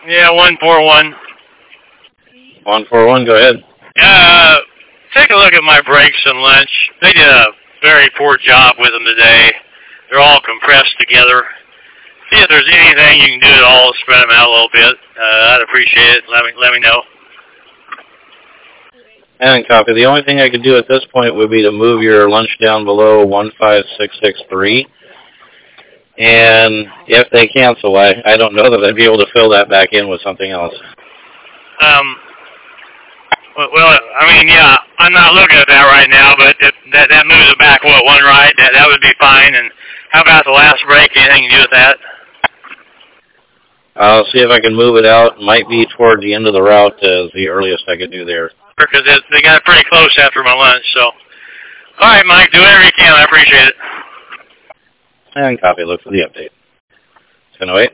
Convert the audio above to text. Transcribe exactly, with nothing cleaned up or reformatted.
Yeah, one four one. one four one, go ahead. Uh, take a look at my brakes and lunch. They did a very poor job with them today. They're all compressed together. See if there's anything you can do at all to spread them out a little bit. Uh, I'd appreciate it. Let me let me know. And copy. The only thing I could do at this point would be to move your lunch down below one five six six three. And if they cancel, I, I don't know that I'd be able to fill that back in with something else. Um. Well, I mean, yeah, I'm not looking at that right now, but if that that moves it back, what, one right? That that would be fine. And how about the last break? Anything you can do with that? I'll see if I can move it out. Might be toward the end of the route as the earliest I could do there. Because they got pretty close after my lunch, so. All right, Mike, do whatever you can. I appreciate it. And copy. Look for the update. ten oh eight.